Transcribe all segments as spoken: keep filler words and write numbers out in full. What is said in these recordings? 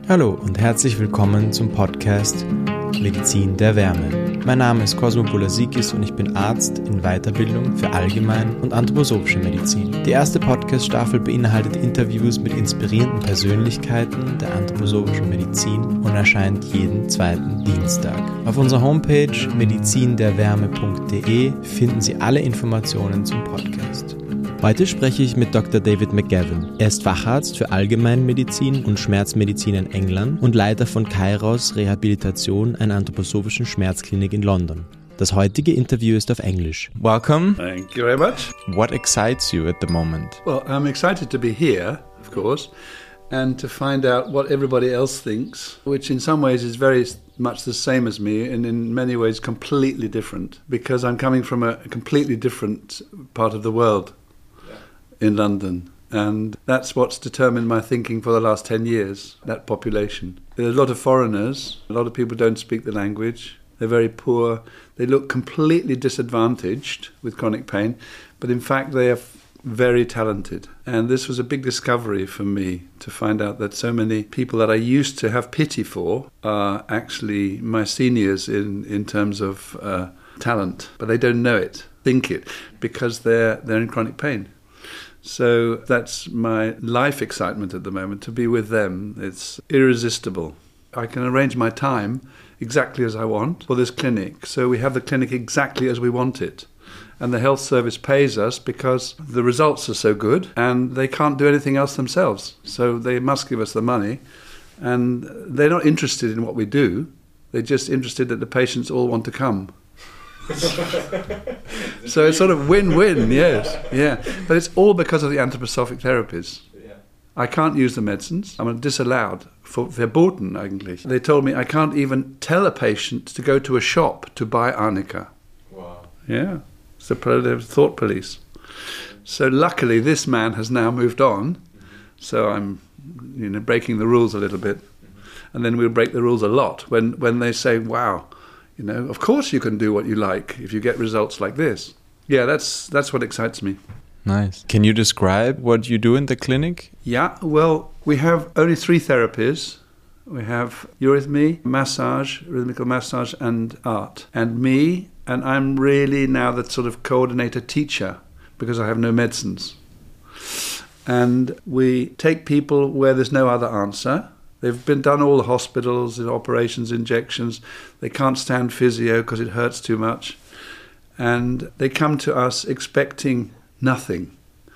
Hallo und herzlich willkommen zum Podcast Medizin der Wärme. Mein Name ist Cosmo Bulasikis und ich bin Arzt in Weiterbildung für Allgemein- und Anthroposophische Medizin. Die erste Podcast-Staffel beinhaltet Interviews mit inspirierenden Persönlichkeiten der anthroposophischen Medizin und erscheint jeden zweiten Dienstag. Auf unserer Homepage medizin der wärme punkt de finden Sie alle Informationen zum Podcast. Heute spreche ich mit Doktor David McGavin. Er ist Facharzt für Allgemeinmedizin und Schmerzmedizin in England und Leiter von Kairos Rehabilitation, einer anthroposophischen Schmerzklinik in London. Das heutige Interview ist auf Englisch. Welcome. Thank you very much. What excites you at the moment? Well, I'm excited to be here, of course, and to find out what everybody else thinks, which in some ways is very much the same as me and in many ways completely different, because I'm coming from a completely different part of the world. In London, and that's what's determined my thinking for the last ten years, that population. There are a lot of foreigners, a lot of people don't speak the language, they're very poor, they look completely disadvantaged with chronic pain, but in fact they are very talented. And this was a big discovery for me, to find out that so many people that I used to have pity for are actually my seniors in, in terms of uh, talent, but they don't know it, think it, because they're they're in chronic pain. So that's my life excitement at the moment, to be with them. It's irresistible. I can arrange my time exactly as I want for this clinic. So we have the clinic exactly as we want it. And the health service pays us because the results are so good and they can't do anything else themselves. So they must give us the money. And they're not interested in what we do. They're just interested that the patients all want to come. So it's sort of win-win, yes, yeah. But it's all because of the anthroposophic therapies. I can't use the medicines. I'm disallowed. Verboten eigentlich. They told me I can't even tell a patient to go to a shop to buy arnica. Wow. Yeah, it's the thought police. So luckily this man has now moved on. So I'm, you know, breaking the rules a little bit. And then we'll break the rules a lot when, when they say, wow, you know, of course you can do what you like if you get results like this. Yeah, that's that's what excites me. Nice. Can you describe what you do in the clinic? Yeah, well, we have only three therapies. We have eurythmy, massage, rhythmical massage, and art. And me, and I'm really now the sort of coordinator teacher because I have no medicines. And we take people where there's no other answer. They've been done all the hospitals, operations, injections. They can't stand physio because it hurts too much. And they come to us expecting nothing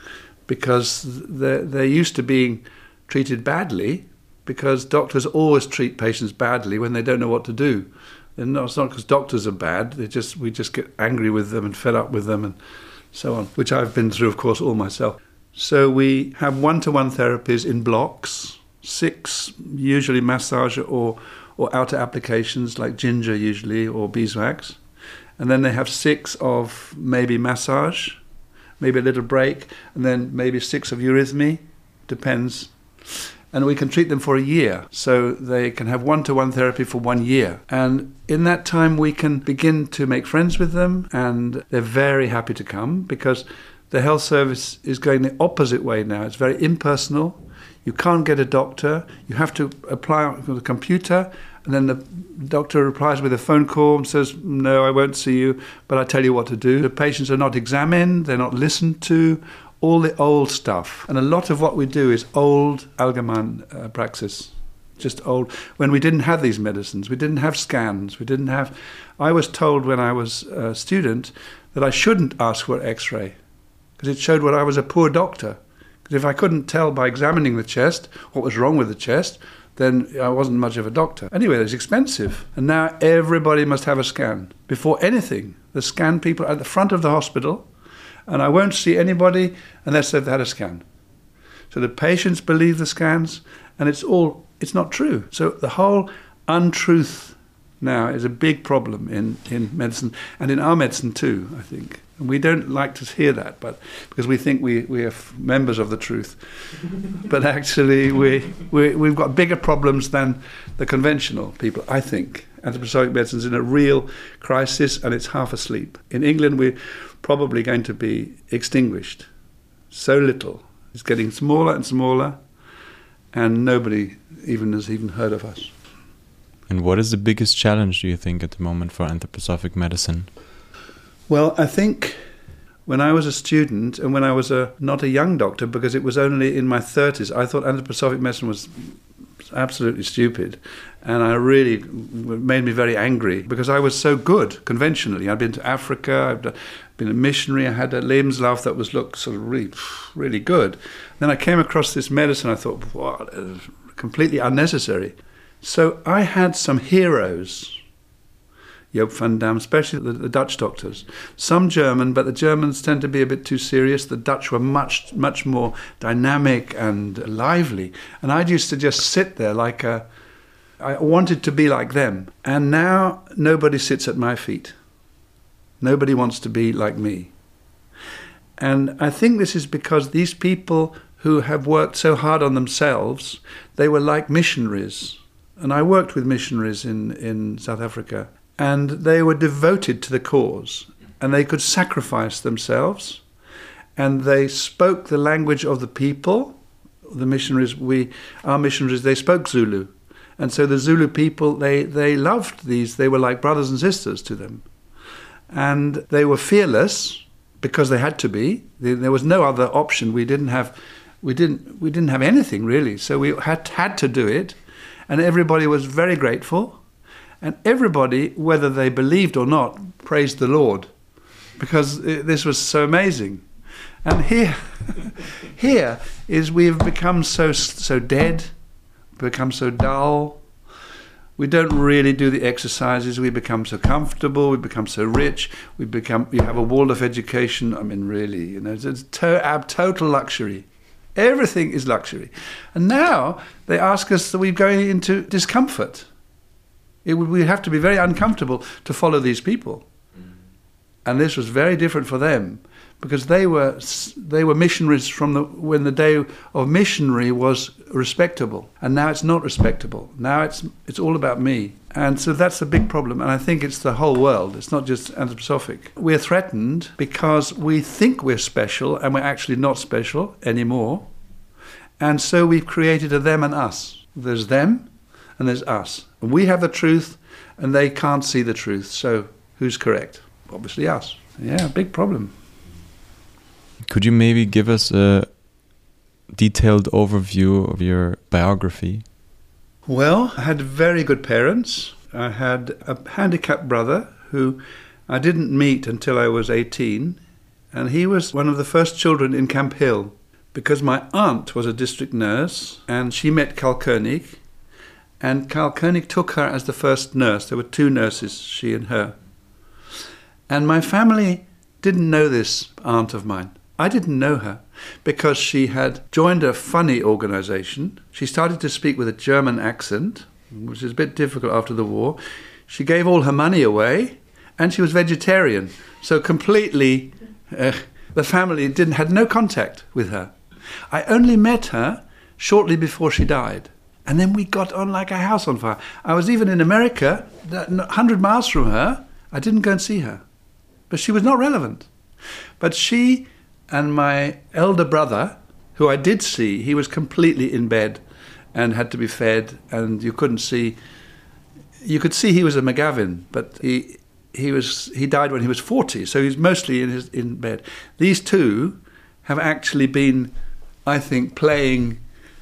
because they're, they're used to being treated badly because doctors always treat patients badly when they don't know what to do. And it's not because doctors are bad. They just we just get angry with them and fed up with them and so on, which I've been through, of course, all myself. So we have one-to-one therapies in blocks. Six, usually massage or, or outer applications like ginger usually or beeswax. And then they have six of maybe massage, maybe a little break, and then maybe six of eurythmy, depends. And we can treat them for a year. So they can have one-to-one therapy for one year. And in that time we can begin to make friends with them and they're very happy to come because the health service is going the opposite way now. It's very impersonal. You can't get a doctor. You have to apply on the computer, and then the doctor replies with a phone call and says, no, I won't see you, but I tell you what to do. The patients are not examined. They're not listened to. All the old stuff. And a lot of what we do is old allgemein uh, praxis, just old. When we didn't have these medicines, we didn't have scans, we didn't have... I was told when I was a student that I shouldn't ask for an X-ray because it showed what I was a poor doctor. If I couldn't tell by examining the chest what was wrong with the chest, then I wasn't much of a doctor. Anyway, it's expensive. And now everybody must have a scan. Before anything, the scan people at the front of the hospital, and I won't see anybody unless they've had a scan. So the patients believe the scans, and it's all, it's not true. So the whole untruth now is a big problem in, in medicine, and in our medicine too, I think. And we don't like to hear that, but because we think we, we are members of the truth. But actually, we, we, we've got bigger problems than the conventional people, I think. Anthroposophic medicine is in a real crisis, and it's half asleep. In England, we're probably going to be extinguished. So little. It's getting smaller and smaller. and nobody even has even heard of us. And what is the biggest challenge, do you think, at the moment for anthroposophic medicine? Well, I think when I was a student and when I was a not a young doctor, because it was only in my thirties, I thought anthroposophic medicine was absolutely stupid. And I really, it made me very angry because I was so good conventionally. I'd been to Africa, I'd been a missionary, I had a Lebenslauf that was looked sort of really, really good. Then I came across this medicine, I thought, what, completely unnecessary. So I had some heroes, Joop van Dam, especially the, the Dutch doctors. Some German, but the Germans tend to be a bit too serious. The Dutch were much, much more dynamic and lively. And I used to just sit there like a, I wanted to be like them. And now nobody sits at my feet. Nobody wants to be like me. And I think this is because these people who have worked so hard on themselves, they were like missionaries. And I worked with missionaries in, in South Africa. And they were devoted to the cause, and they could sacrifice themselves, and they spoke the language of the people. The missionaries, we, our missionaries, they spoke Zulu, and so the Zulu people, they, they loved these. They were like brothers and sisters to them, and they were fearless because they had to be. There was no other option. We didn't have, we didn't, we didn't have anything really, so we had had to do it, and everybody was very grateful. And everybody, whether they believed or not, praised the Lord because it, this was so amazing. And here, here is we've become so so dead, become so dull. We don't really do the exercises. We become so comfortable. We become so rich. We become. We have a Waldorf education. I mean, really, you know, it's to, ab, total luxury. Everything is luxury. And now they ask us that we're going into discomfort. It would, we'd have to be very uncomfortable to follow these people. Mm. And this was very different for them because they were they were missionaries from the when the day of missionary was respectable. And now it's not respectable. Now it's it's all about me. And so that's a big problem. And I think it's the whole world. It's not just anthroposophic. We're threatened because we think we're special and we're actually not special anymore. And so we've created a them and us. There's them and there's us. And we have the truth, and they can't see the truth. So who's correct? Obviously us. Yeah, big problem. Could you maybe give us a detailed overview of your biography? Well, I had very good parents. I had a handicapped brother who I didn't meet until I was eighteen. And he was one of the first children in Camp Hill because my aunt was a district nurse, and she met Carl Koenig. And Carl Koenig took her as the first nurse. There were two nurses, she and her. And my family didn't know this aunt of mine. I didn't know her because she had joined a funny organization. She started to speak with a German accent, which is a bit difficult after the war. She gave all her money away, and she was vegetarian. So completely, uh, the family didn't had no contact with her. I only met her shortly before she died. And then we got on like a house on fire. I was even in America, one hundred miles from her. I didn't go and see her. But she was not relevant. But she and my elder brother, who I did see, he was completely in bed and had to be fed. And you couldn't see... You could see he was a McGavin, but he he was he died when he was forty. So he's mostly in, his, in bed. These two have actually been, I think, playing...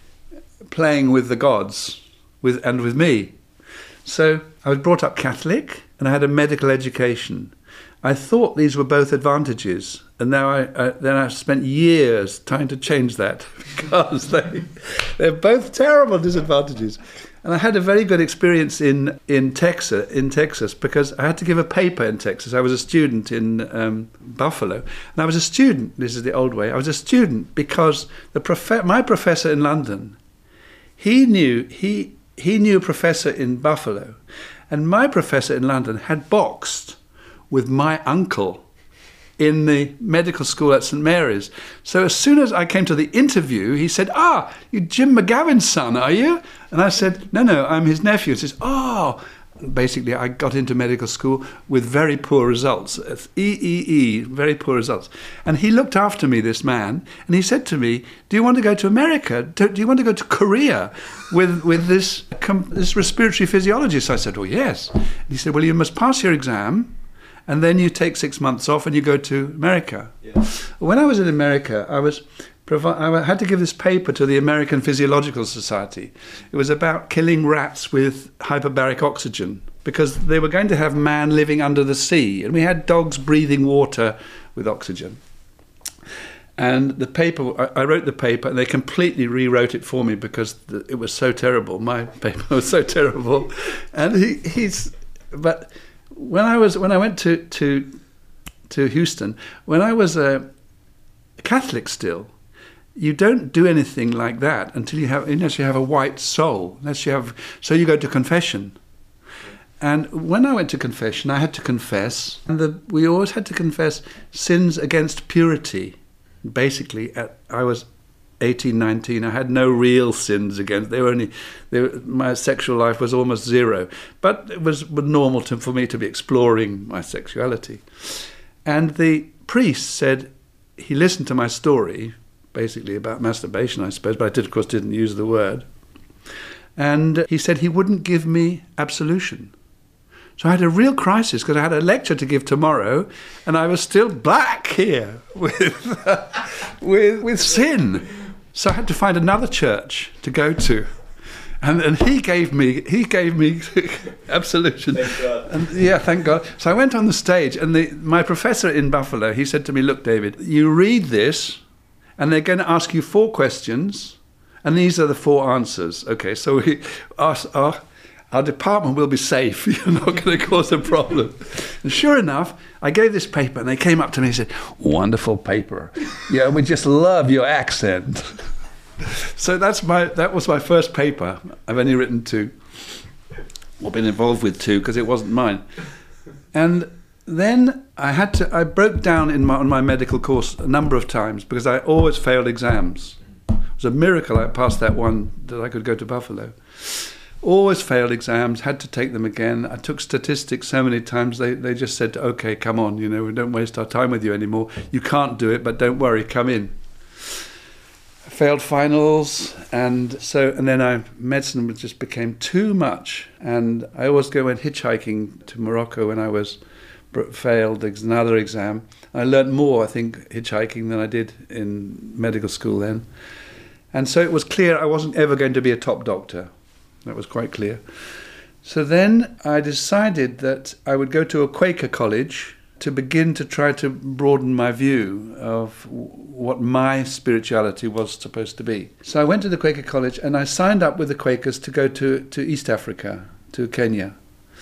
playing with the gods with and with me. So I was brought up Catholic and I had a medical education. I thought these were both advantages, and now I, I then I've spent years trying to change that because they, they're both terrible disadvantages. And I had a very good experience in, in Texas in Texas because I had to give a paper in Texas. I was a student in um, Buffalo, and I was a student, this is the old way, I was a student because the prof- my professor in London, He knew he he knew a professor in Buffalo, and my professor in London had boxed with my uncle in the medical school at Saint Mary's. So as soon as I came to the interview, he said, "Ah, you're Jim McGavin's son, are you?" And I said, "No, no, I'm his nephew." He says, "Oh, basically I got into medical school with very poor results, E E E, very poor results. And he looked after me, this man, and he said to me, do you want to go to America? Do, do you want to go to Korea with, with this, this respiratory physiologist? I said, well, yes. And he said, well, you must pass your exam, and then you take six months off and you go to America. Yeah. When I was in America, I was... I had to give this paper to the American Physiological Society. It was about killing rats with hyperbaric oxygen because they were going to have man living under the sea, and we had dogs breathing water with oxygen. And the paper, I wrote the paper, and they completely rewrote it for me because it was so terrible. My paper was so terrible, and he, he's. But when I was when I went to to to Houston, when I was a Catholic still. You don't do anything like that until you have, unless you have a white soul, unless you have, so you go to confession. And when I went to confession, I had to confess, and the, we always had to confess sins against purity. Basically, at, I was eighteen, nineteen, I had no real sins against, they were only, they were, my sexual life was almost zero. But it was normal to, for me to be exploring my sexuality. And the priest said, he listened to my story, basically about masturbation, I suppose, but I did, of course, didn't use the word. And he said he wouldn't give me absolution. So I had a real crisis because I had a lecture to give tomorrow, and I was still black here with uh, with with sin. So I had to find another church to go to, and and he gave me he gave me absolution. Thank God. And yeah, thank God. So I went on the stage, and the, my professor in Buffalo, he said to me, "Look, David, you read this." And they're going to ask you four questions, and these are the four answers. Okay, so we, our, our, our department will be safe. You're not going to cause a problem. And sure enough, I gave this paper, and they came up to me and said, wonderful paper. Yeah, we just love your accent. So that's my that was my first paper. I've only written two, or been involved with two, because it wasn't mine. And then I had to. I broke down in my, on my medical course a number of times because I always failed exams. It was a miracle I passed that one that I could go to Buffalo. Always failed exams, had to take them again. I took statistics so many times they, they just said, "Okay, come on, you know, we don't waste our time with you anymore. You can't do it, but don't worry, come in." I failed finals, and so and then I medicine just became too much, and I always go went hitchhiking to Morocco when I was. Failed another exam. I learnt more, I think, hitchhiking than I did in medical school then. And so it was clear I wasn't ever going to be a top doctor. That was quite clear. So then I decided that I would go to a Quaker college to begin to try to broaden my view of what my spirituality was supposed to be. So I went to the Quaker college and I signed up with the Quakers to go to, to East Africa, to Kenya.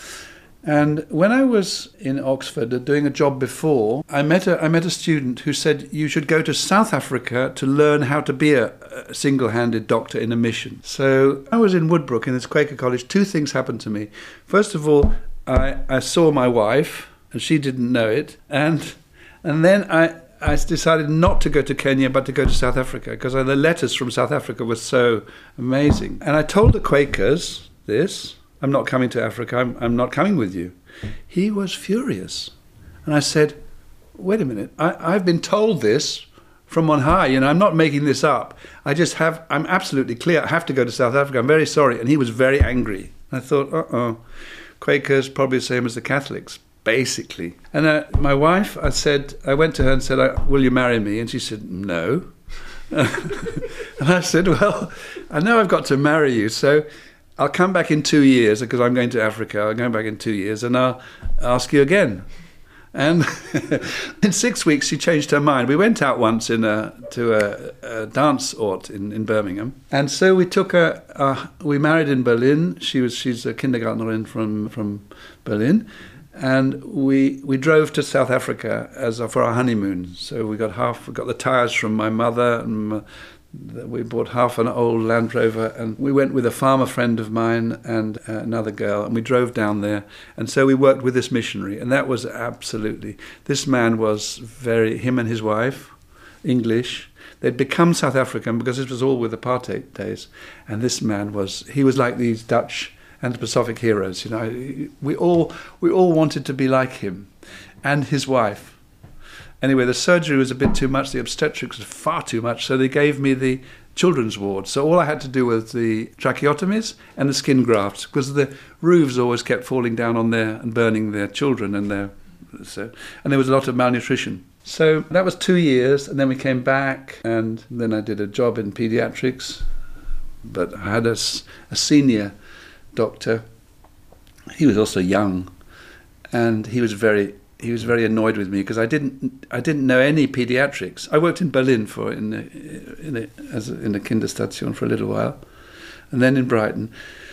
And when I was in Oxford doing a job before, I met a, I met a student who said, you should go to South Africa to learn how to be a, a single-handed doctor in a mission. So I was in Woodbrook in this Quaker college. Two things happened to me. First of all, I, I saw my wife, and she didn't know it. And and then I, I decided not to go to Kenya, but to go to South Africa, because the letters from South Africa were so amazing. And I told the Quakers this. I'm not coming to Africa, I'm, I'm not coming with you. He was furious. And I said, wait a minute, I, I've been told this from on high, you know, I'm not making this up. I just have, I'm absolutely clear, I have to go to South Africa, I'm very sorry. And he was very angry. I thought, uh-oh, Quakers probably the same as the Catholics, basically. And uh, my wife, I said, I went to her and said, will you marry me? And she said, no. And I said, well, I know I've got to marry you, so I'll come back in two years because I'm going to Africa. I'm going back in two years and I'll ask you again. And in six weeks, she changed her mind. We went out once in a, to a, a dance ort in, in Birmingham. And so we took her, uh, we married in Berlin. She was, she's a kindergartnerin from, from Berlin. And we we drove to South Africa as a, for our honeymoon. So we got half, we got the tyres from my mother, and my, we bought half an old Land Rover, and we went with a farmer friend of mine and uh, another girl, and we drove down there. And so we worked with this missionary, and that was absolutely, this man was very, him and his wife, English. They'd become South African because this was all with apartheid days. And this man was, he was like these Dutch anthroposophic heroes. You know, we all we all wanted to be like him, and his wife. Anyway, the surgery was a bit too much. The obstetrics was far too much. So they gave me the children's ward. So all I had to do was the tracheotomies and the skin grafts, because the roofs always kept falling down on their and burning their children, and their so and there was a lot of malnutrition. So that was two years, and then we came back, and then I did a job in pediatrics. But I had a, a senior doctor. He was also young, and he was very he was very annoyed with me because I didn't I didn't know any pediatrics. I worked in Berlin for in the, in the, as a, in the Kinderstation for a little while, and then in Brighton.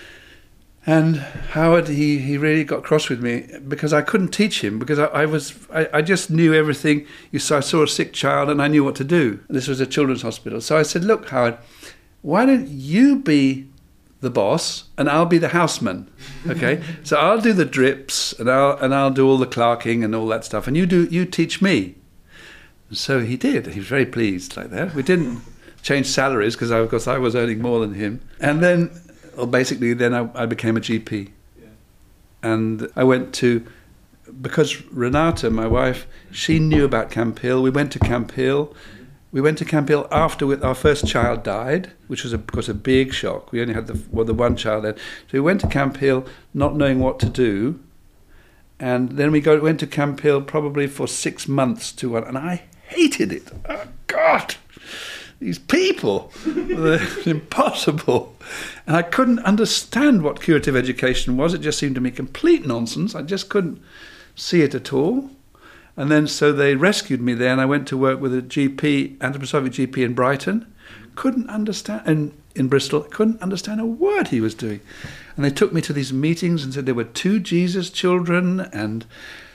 And Howard, he, he really got cross with me because I couldn't teach him, because I, I was I, I just knew everything. You saw I saw a sick child and I knew what to do. This was a children's hospital, so I said, "Look, Howard, why don't you be the boss and I'll be the houseman, okay? So I'll do the drips and I'll and I'll do all the clerking and all that stuff, and you do you teach me." And so he did. He was very pleased like that. We didn't change salaries because of course I was earning more than him. And then, well, basically, then I, I became a G P, yeah. And I went to, because Renata, my wife, she knew about Camp Hill. We went to Camp Hill. We went to Camp Hill after our first child died, which was, of course, a big shock. We only had the well, the one child then. So we went to Camp Hill not knowing what to do. And then we go, went to Camp Hill probably for six months to one. And I hated it. Oh, God, these people, they're impossible. And I couldn't understand what curative education was. It just seemed to me complete nonsense. I just couldn't see it at all. And then so they rescued me there, and I went to work with a G P, anthroposophic G P in Brighton. Couldn't understand, and in Bristol, couldn't understand a word he was doing. And they took me to these meetings and said there were two Jesus children, and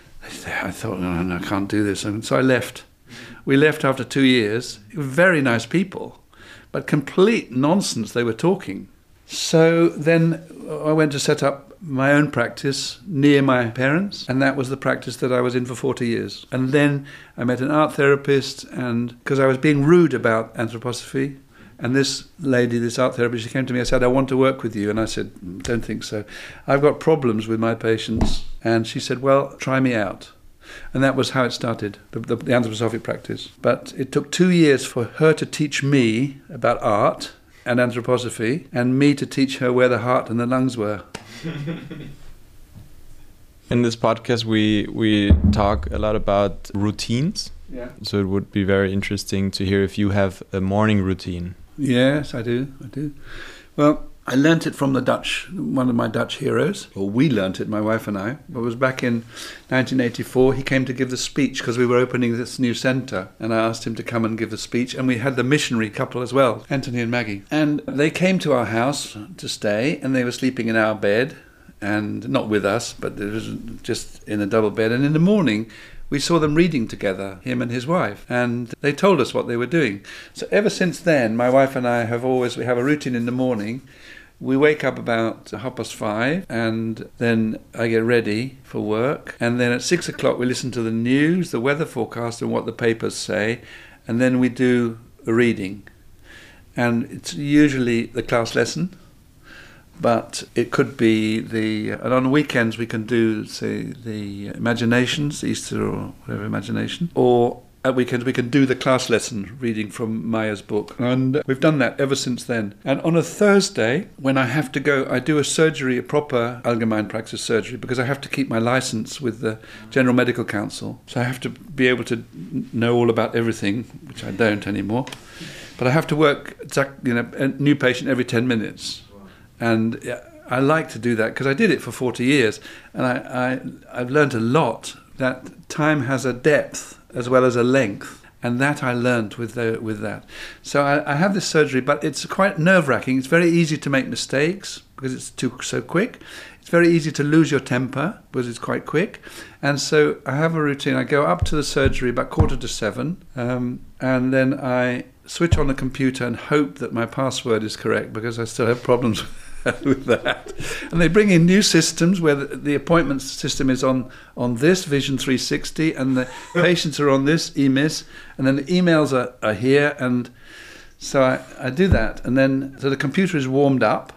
I thought, no, no, I can't do this. And so I left. We left after two years. Very nice people, but complete nonsense they were talking. So then I went to set up my own practice near my parents, and that was the practice that I was in for forty years. And then I met an art therapist, and because I was being rude about anthroposophy, and this lady, this art therapist, she came to me and said, "I want to work with you." And I said, "Don't think so. I've got problems with my patients." And she said, "Well, try me out." And that was how it started, the, the, the anthroposophic practice. But it took two years for her to teach me about art and anthroposophy, and me to teach her where the heart and the lungs were. In this podcast, we we talk a lot about routines. Yeah. So it would be very interesting to hear if you have a morning routine. Yes, I do. I do. Well, I learnt it from the Dutch, one of my Dutch heroes, or we learnt it, my wife and I. It was back in nineteen eighty-four. He came to give the speech because we were opening this new centre, and I asked him to come and give the speech. And we had the missionary couple as well, Anthony and Maggie. And they came to our house to stay, and they were sleeping in our bed, and not with us, but it was just in a double bed. And in the morning, we saw them reading together, him and his wife, and they told us what they were doing. So ever since then, my wife and I have always, we have a routine in the morning. We wake up about half past five, and then I get ready for work. And then at six o'clock, we listen to the news, the weather forecast, and what the papers say. And then we do a reading. And it's usually the class lesson, but it could be the, and on weekends we can do, say, the imaginations, Easter or whatever imagination, or at weekends we can do the class lesson reading from Maya's book. And we've done that ever since then. And on a Thursday, when I have to go, I do a surgery, a proper Allgemein Praxis surgery, because I have to keep my license with the General Medical Council. So I have to be able to know all about everything, which I don't anymore. But I have to work, you know, a new patient every ten minutes. And I like to do that because I did it for forty years. And I, I, I've learned a lot, that time has a depth as well as a length, and that I learned with the, with that. So I, I have this surgery, but it's quite nerve-wracking. It's very easy to make mistakes because it's too so quick. It's very easy to lose your temper because it's quite quick. And so I have a routine. I go up to the surgery about quarter to seven, um, and then I switch on the computer and hope that my password is correct, because I still have problems with that. And they bring in new systems where the, the appointment system is on, on this Vision three sixty, and the patients are on this E M I S, and then the emails are, are here. And so I, I do that. And then, so the computer is warmed up,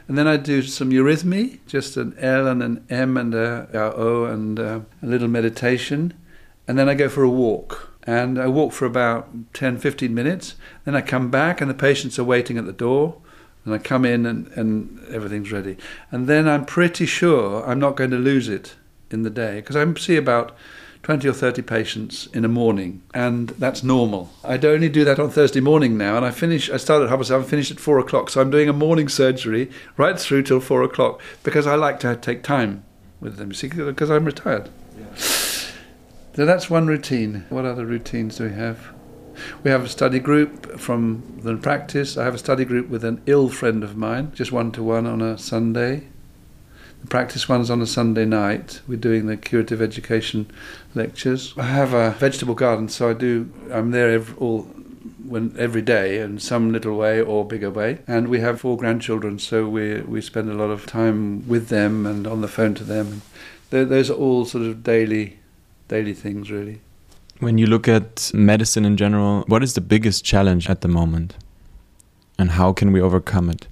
And then I do some eurythmy, just an L and an M and a, a O and a, a little meditation. And then I go for a walk. And I walk for about ten, fifteen minutes. Then I come back and the patients are waiting at the door. And I come in and, and everything's ready. And then I'm pretty sure I'm not going to lose it in the day. Because I see about twenty or thirty patients in a morning, and that's normal. I only do that on Thursday morning now, and I finish. I start at half past seven, finish at four o'clock, so I'm doing a morning surgery right through till four o'clock because I like to take time with them, see, because I'm retired. Yeah. So that's one routine. What other routines do we have? We have a study group from the practice. I have a study group with an ill friend of mine, just one-to-one on a Sunday. The practice one's on a Sunday night. We're doing the curative education lectures. I have a vegetable garden, so I do. I'm there every, all when every day in some little way or bigger way. And we have four grandchildren, so we we spend a lot of time with them and on the phone to them. Those are all sort of daily, daily things, really. When you look at medicine in general, what is the biggest challenge at the moment, and how can we overcome it?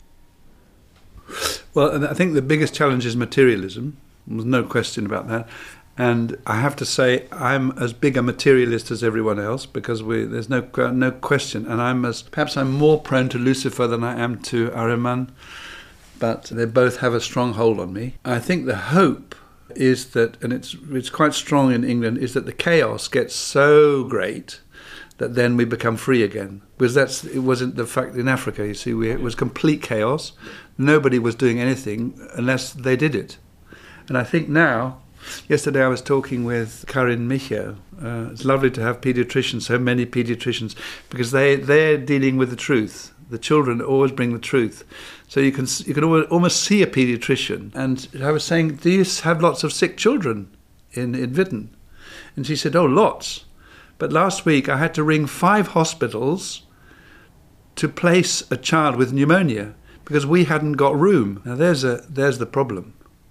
Well, I think the biggest challenge is materialism. There's no question about that. And I have to say, I'm as big a materialist as everyone else because we, there's no no question. And I'm as perhaps I'm more prone to Lucifer than I am to Ahriman, but they both have a strong hold on me. I think the hope is that, and it's it's quite strong in England, is that the chaos gets so great that then we become free again. Because that's it wasn't the fact in Africa, you see, we, it was complete chaos. Nobody was doing anything unless they did it. And I think now, yesterday I was talking with Karin Michaud. Uh, it's lovely to have paediatricians, so many paediatricians, because they, they're dealing with the truth. The children always bring the truth. So you can you can almost see a paediatrician. And I was saying, do you have lots of sick children in, in Witten? And she said, oh, lots. But last week I had to ring five hospitals to place a child with pneumonia because we hadn't got room. Now there's a there's the problem.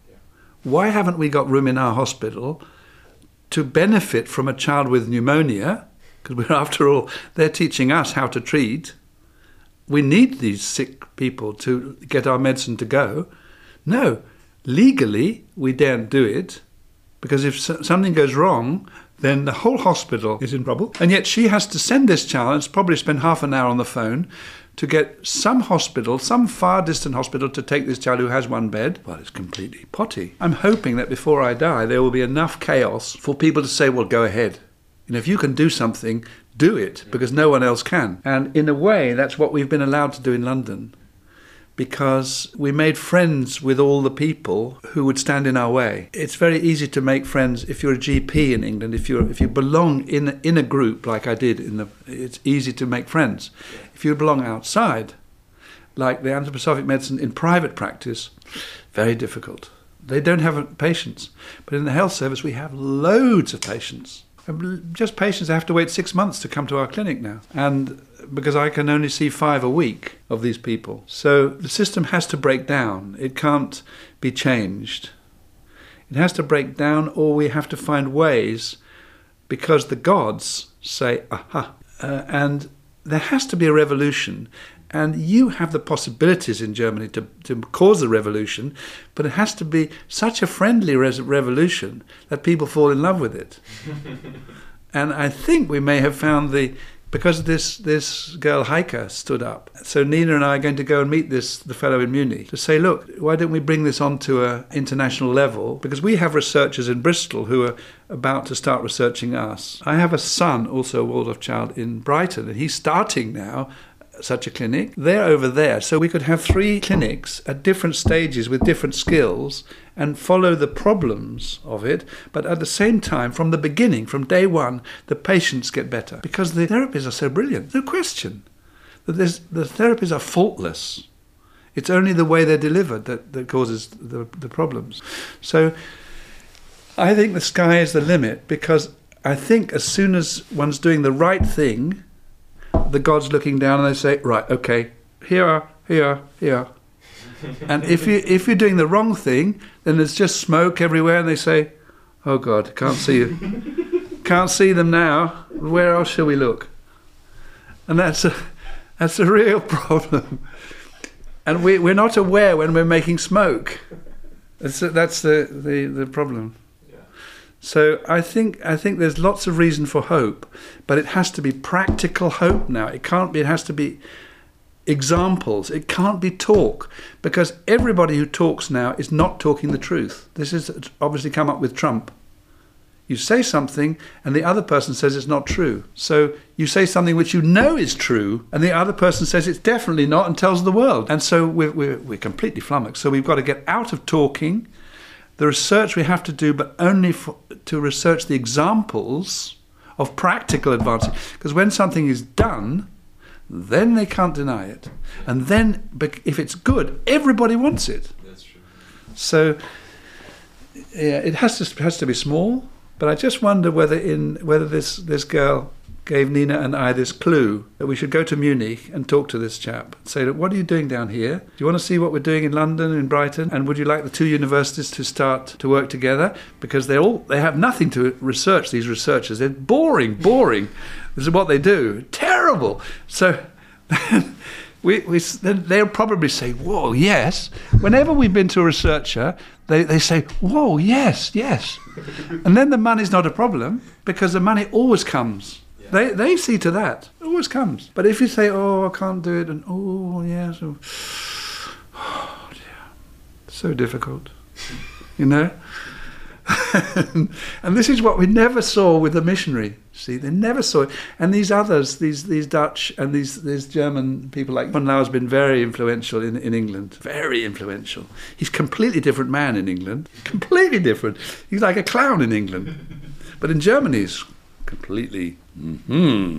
Why haven't we got room in our hospital to benefit from a child with pneumonia? Because we're, after all, they're teaching us how to treat. We need these sick people to get our medicine to go. No, legally we daren't do it because if something goes wrong, then the whole hospital is in trouble. And yet she has to send this child, probably spend half an hour on the phone, to get some hospital, some far distant hospital, to take this child who has one bed. Well, it's completely potty. I'm hoping that before I die, there will be enough chaos for people to say, well, go ahead. You know, if you can do something, do it, because no one else can. And in a way, that's what we've been allowed to do in London, because we made friends with all the people who would stand in our way. It's very easy to make friends if you're a G P in England. If you if you belong in in a group like I did, in the, it's easy to make friends. If you belong outside, like the anthroposophic medicine in private practice, very difficult. They don't have patients. But in the health service, we have loads of patients. Just patients have to wait six months to come to our clinic now. And because I can only see five a week of these people. So the system has to break down. It can't be changed. It has to break down, or we have to find ways, because the gods say, aha. Uh, and there has to be a revolution. And you have the possibilities in Germany to, to cause the revolution, but it has to be such a friendly res- revolution that people fall in love with it. And I think we may have found the, because this this girl Heike stood up. So Nina and I are going to go and meet this the fellow in Munich to say, look, why don't we bring this on to an international level? Because we have researchers in Bristol who are about to start researching us. I have a son, also a Waldorf child, in Brighton, and he's starting now such a clinic. They're over there. So we could have three clinics at different stages with different skills and follow the problems of it. But at the same time, from the beginning, from day one, the patients get better because the therapies are so brilliant. No question. That the therapies are faultless. It's only the way they're delivered that, that causes the, the problems. So I think the sky is the limit, because I think as soon as one's doing the right thing, the gods looking down and they say, right, okay, here, here, here. And if you if you're doing the wrong thing, then there's just smoke everywhere, and they say, oh God, can't see you, can't see them now. Where else shall we look? And that's a that's a real problem. and we, we're not aware when we're making smoke. That's, that's the, the, the problem. Yeah. So I think I think there's lots of reason for hope, but it has to be practical hope now. It can't be. It has to be examples. It can't be talk, because everybody who talks now is not talking the truth. This is obviously come up with Trump. You say something and the other person says it's not true. So you say something which you know is true and the other person says it's definitely not and tells the world. And so we're, we're, we're completely flummoxed. So we've got to get out of talking. The research we have to do, but only for, to research the examples of practical advantage. Because when something is done, then they can't deny it. And then if it's good, everybody wants it. That's true. So yeah, it has to has to be small. But I just wonder whether in whether this, this girl gave Nina and I this clue that we should go to Munich and talk to this chap. Say, look, what are you doing down here? Do you want to see what we're doing in London, in Brighton? And would you like the two universities to start to work together? Because they all they have nothing to research, these researchers. They're boring, boring. This is what they do. Terrible. So we, we then they'll probably say, whoa, yes. Whenever we've been to a researcher, they, they say, whoa, yes, yes. And then the money's not a problem, because the money always comes. Yeah. They they see to that. It always comes. But if you say, oh, I can't do it, and oh, yes, oh, oh dear, so difficult, you know? And this is what we never saw with the missionary. See, they never saw it. And these others, these these Dutch and these these German people, like von Lau has been very influential in, in England. Very influential. He's a completely different man in England. Completely different. He's like a clown in England. But in Germany, he's completely... Mm-hmm.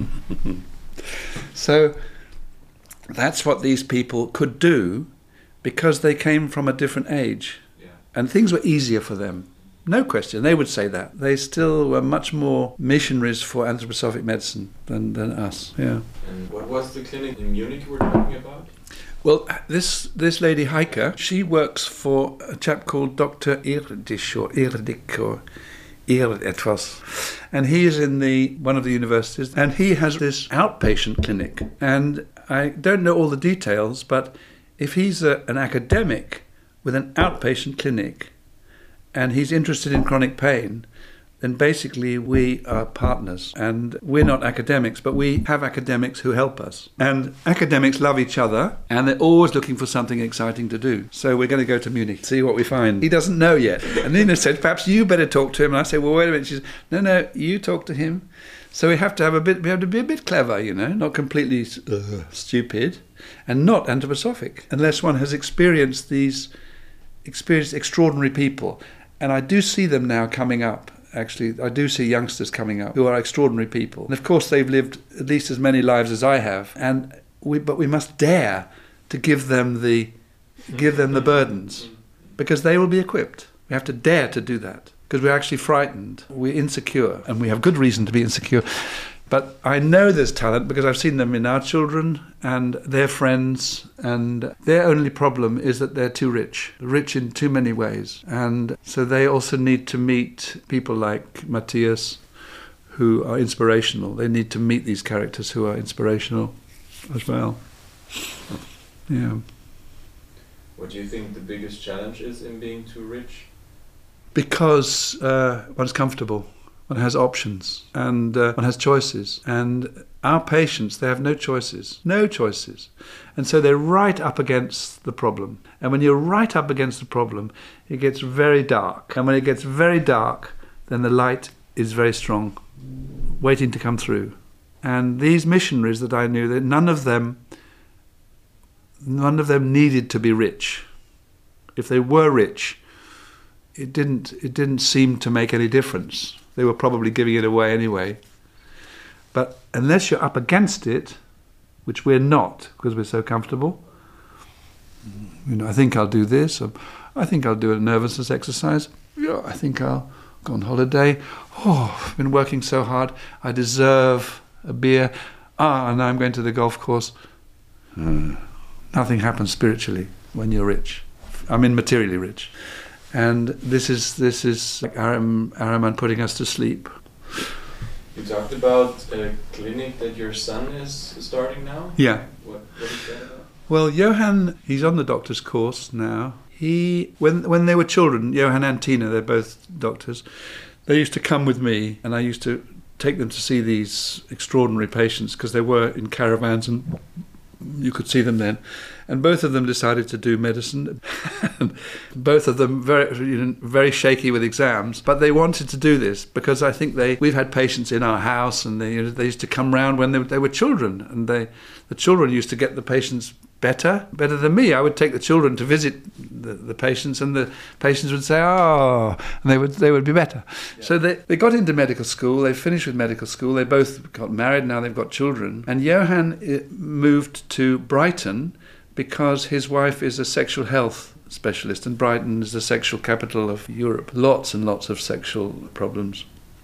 So that's what these people could do, because they came from a different age. Yeah. And things were easier for them. No question, they would say that. They still were much more missionaries for anthroposophic medicine than, than us, yeah. And what was the clinic in Munich you were talking about? Well, this this lady Heike, she works for a chap called Doctor Erdisch or Erdick or Erd etwas. And he is in the one of the universities, and he has this outpatient clinic. And I don't know all the details, but if he's a, an academic with an outpatient clinic, and he's interested in chronic pain, then basically we are partners. And we're not academics, but we have academics who help us. And academics love each other, and they're always looking for something exciting to do. So we're going to go to Munich, see what we find. He doesn't know yet. And Nina said, perhaps you better talk to him. And I said, well, wait a minute. She said, no, no, you talk to him. So we have to have a bit, we have to be a bit clever, you know, not completely uh, stupid, and not anthroposophic, unless one has experienced these, experienced extraordinary people. And I do see them now coming up, actually. I do see youngsters coming up who are extraordinary people. And of course they've lived at least as many lives as I have. And we, but we must dare to give them the give them the burdens, because they will be equipped. We have to dare to do that, because we're actually frightened. We're insecure, and we have good reason to be insecure. But I know there's talent, because I've seen them in our children and their friends, and their only problem is that they're too rich, rich in too many ways. And so they also need to meet people like Matthias, who are inspirational. They need to meet these characters who are inspirational as well. Yeah. What do you think the biggest challenge is in being too rich? Because uh, one's comfortable. One has options, and uh, one has choices. And our patients, they have no choices, no choices. And so they're right up against the problem. And when you're right up against the problem, it gets very dark. And when it gets very dark, then the light is very strong, waiting to come through. And these missionaries that I knew, that none of them, none of them needed to be rich. If they were rich, it didn't, it didn't seem to make any difference. They were probably giving it away anyway. But unless you're up against it, which we're not, because we're so comfortable, you know, I think I'll do this, or I think I'll do a nervousness exercise, yeah, I think I'll go on holiday, oh, I've been working so hard, I deserve a beer, ah, and now I'm going to the golf course. Hmm. Nothing happens spiritually when you're rich. I mean materially rich. And this is this is like Aram, Araman putting us to sleep. You talked about a clinic that your son is starting now? Yeah. What, what is that about? Well, Johan, he's on the doctor's course now. He, when when they were children, Johan and Tina, they're both doctors, they used to come with me, and I used to take them to see these extraordinary patients because they were in caravans and you could see them then. And both of them decided to do medicine. Both of them very, you know, very shaky with exams, but they wanted to do this because I think they. We've had patients in our house, and they, you know, they used to come round when they, they were children, and they, the children used to get the patients better, better than me. I would take the children to visit the, the patients, and the patients would say, "Oh," and they would they would be better. Yeah. So they they got into medical school. They finished with medical school. They both got married. Now they've got children. And Johan moved to Brighton, because his wife is a sexual health specialist, and Brighton is the sexual capital of Europe. Lots and lots of sexual problems.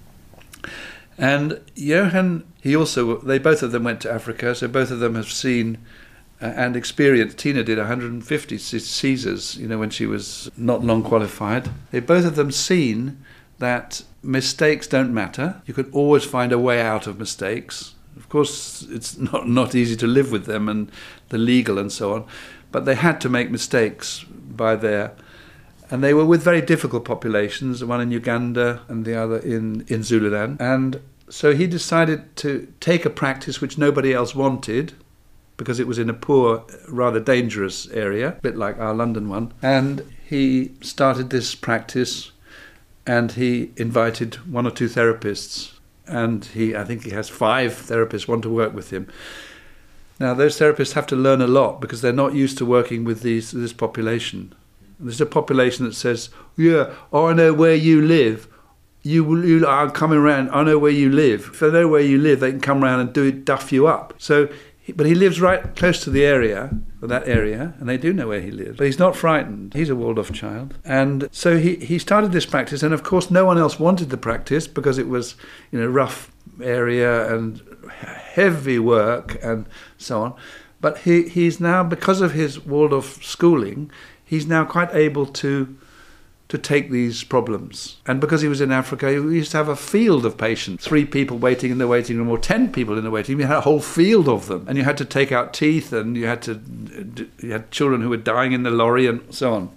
And Johan, he also, they both of them went to Africa, so both of them have seen uh, and experienced. Tina did one hundred fifty Caesars, you know, when she was not long qualified. They both of them seen that mistakes don't matter. You can always find a way out of mistakes. Of course, it's not, not easy to live with them and the legal and so on, but they had to make mistakes by their... And they were with very difficult populations, one in Uganda and the other in, in Zululand. And so he decided to take a practice which nobody else wanted, because it was in a poor, rather dangerous area, a bit like our London one. And he started this practice, and he invited one or two therapists. And he, I think he has five therapists want to work with him. Now, those therapists have to learn a lot because they're not used to working with these this population. There's a population that says, "Yeah, oh, I know where you live. You will, you are coming around. I know where you live. If they know where you live, they can come around and do it, duff you up." So, but he lives right close to the area, or that area, and they do know where he lives. But he's not frightened. He's a Waldorf child. And so he, he started this practice, and of course no one else wanted the practice because it was, you know, rough area and heavy work and so on. But he, he's now, because of his Waldorf schooling, he's now quite able to to take these problems. And because he was in Africa, he used to have a field of patients, three people waiting in the waiting room or ten people in the waiting room. You had a whole field of them, and you had to take out teeth, and you had to you had children who were dying in the lorry and so on.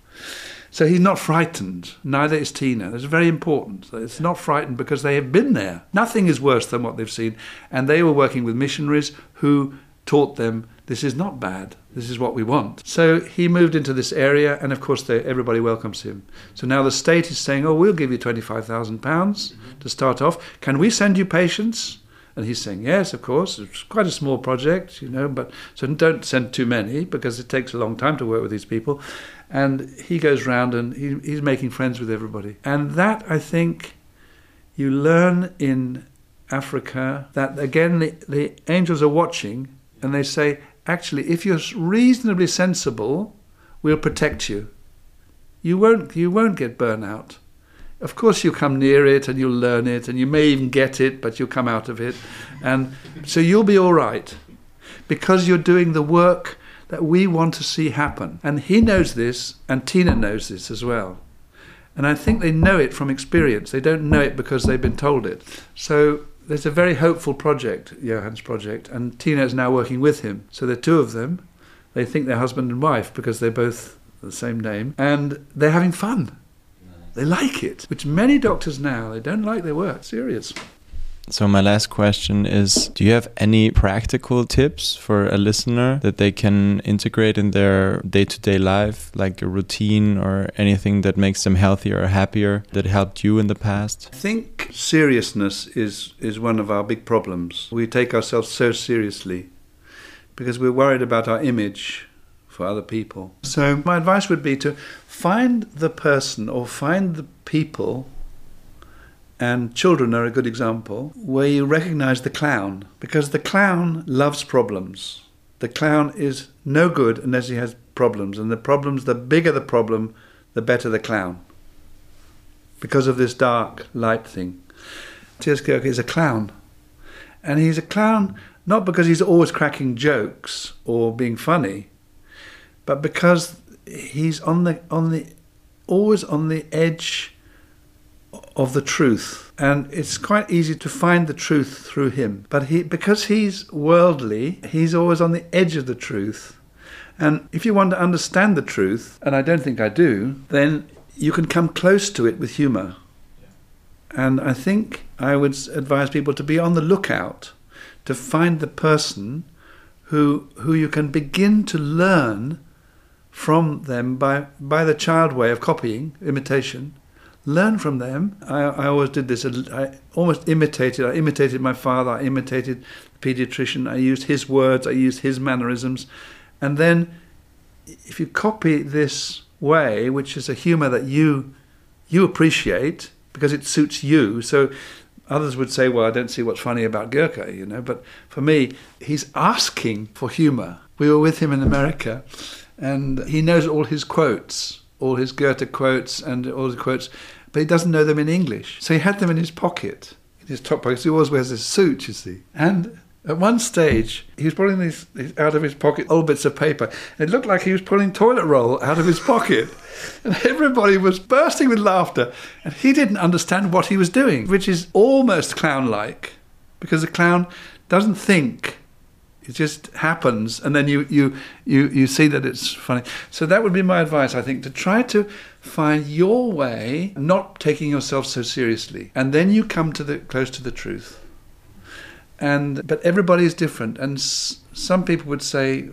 So he's not frightened. Neither is Tina. That's very important. It's not frightened because they have been there. Nothing is worse than what they've seen. And they were working with missionaries who taught them, this is not bad. This is what we want. So he moved into this area, and of course they, everybody welcomes him. So now the state is saying, "Oh, we'll give you twenty-five thousand pounds to start off. Can we send you patients?" And he's saying, "Yes, of course. It's quite a small project, you know, but so don't send too many because it takes a long time to work with these people." And he goes round and he, he's making friends with everybody. And that, I think, you learn in Africa that, again, the, the angels are watching, and they say, actually, if you're reasonably sensible, we'll protect you. You won't, you won't get burnout. Of course, you come near it and you'll learn it, and you may even get it, but you'll come out of it. And so you'll be all right because you're doing the work that we want to see happen. And he knows this, and Tina knows this as well. And I think they know it from experience. They don't know it because they've been told it. So there's a very hopeful project, Johan's project, and Tina is now working with him. So the two of them, they think they're husband and wife because they're both the same name, and they're having fun. Nice. They like it, which many doctors now, they don't like their work. Serious. So my last question is, do you have any practical tips for a listener that they can integrate in their day-to-day life, like a routine or anything that makes them healthier or happier that helped you in the past? I think seriousness is, is one of our big problems. We take ourselves so seriously because we're worried about our image for other people. So my advice would be to find the person or find the people, and children are a good example, where you recognize the clown. Because the clown loves problems. The clown is no good unless he has problems. And the problems, the bigger the problem, the better the clown. Because of this dark light thing. T S Kirk is a clown. And he's a clown not because he's always cracking jokes or being funny, but because he's on the on the always on the edge of the truth, and it's quite easy to find the truth through him. But he, because he's worldly, he's always on the edge of the truth, And if you want to understand the truth, and I don't think I do, then you can come close to it with humor. And I think I would advise people to be on the lookout to find the person who who you can begin to learn from them by, by the child way of copying, imitation. Learn from them. I, I always did this. I almost imitated. I imitated my father. I imitated the pediatrician. I used his words. I used his mannerisms. And then if you copy this way, which is a humor that you you appreciate because it suits you, so others would say, well, I don't see what's funny about Gurkha, you know, but for me, he's asking for humor. We were with him in America, and he knows all his quotes, all his Goethe quotes and all his quotes, but he doesn't know them in English. So he had them in his pocket, in his top pocket. He always wears this suit, you see. And at one stage, he was pulling these, these out of his pocket, old bits of paper. It looked like he was pulling toilet roll out of his pocket. And everybody was bursting with laughter. And he didn't understand what he was doing, which is almost clown-like, because a clown doesn't think. It just happens, and then you, you, you, you see that it's funny. So that would be my advice, I think, to try to find your way, not taking yourself so seriously. And then you come to the close to the truth. And but everybody is different, and s- some people would say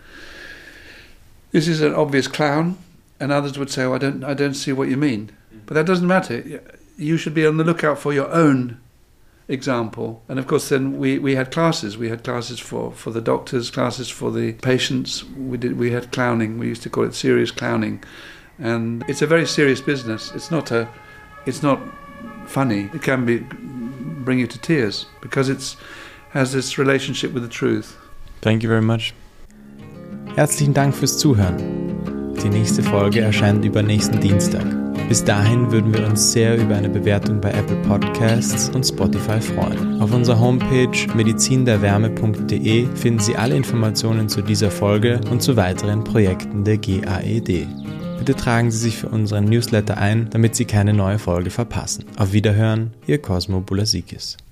this is an obvious clown, and others would say, oh, I don't, I don't see what you mean. But that doesn't matter. You should be on the lookout for your own example. And of course, then we, we had classes. We had classes for, for the doctors, classes for the patients. We did we had clowning. We used to call it serious clowning, and it's a very serious business. It's not a, it's not funny. It can be bring you to tears because it's has this relationship with the truth. Thank you very much. Herzlichen Dank fürs Zuhören. Die nächste Folge erscheint übernächsten Dienstag. Bis dahin würden wir uns sehr über eine Bewertung bei Apple Podcasts und Spotify freuen. Auf unserer Homepage medizinderwärme punkt de finden Sie alle Informationen zu dieser Folge und zu weiteren Projekten der G A E D. Bitte tragen Sie sich für unseren Newsletter ein, damit Sie keine neue Folge verpassen. Auf Wiederhören, Ihr Cosmo Boulasikis.